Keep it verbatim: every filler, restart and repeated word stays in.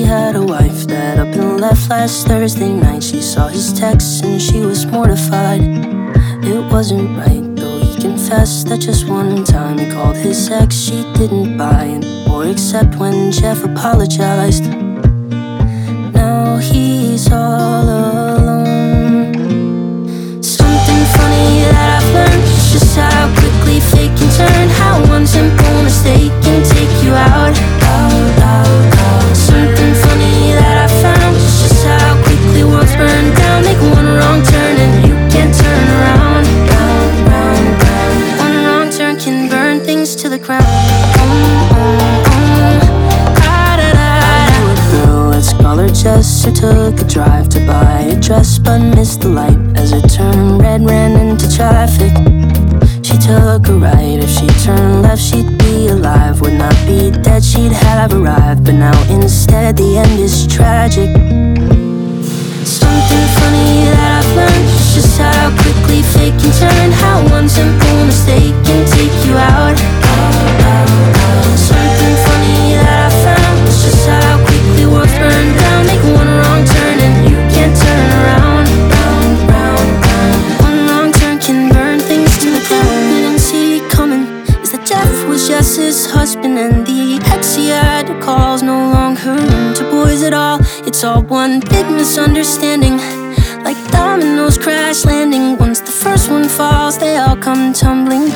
had a wife that up and left last Thursday night. She saw his texts and she was mortified. It wasn't right, though he confessed that just one time he called his ex, she didn't buy it or accept when Jeff apologized. Now he's all alone. Something funny that I've learned is just how quickly fate can turn. How one simple mistake can take you out, out, out, out. Something funny that I found is just how quickly worlds burn down. Make one wrong turn and you can't turn around, round, round, round. One wrong turn can burn things to the ground. um, um, um. Ah, da, da. I knew a girl, let's call her Jess, who took a drive to buy a dress but missed the light as it turned red, ran into traffic. She took a right, if she turned left she'd be alive. Would not be dead, she'd have arrived. But now instead the end is tragic. Something funny that I've learned is just how quickly fate can turn. How one simple mistake can take you out, out, out, out. Something funny that I found is just how quickly worlds burn down. Make one wrong turn and you can't turn around, round, round, round. One wrong turn can burn things to the ground. Jeff was Jess's husband, and the ex he had to call's no longer into boys at all. It's all one big misunderstanding, like dominoes crash landing. Once the first one falls, they all come tumbling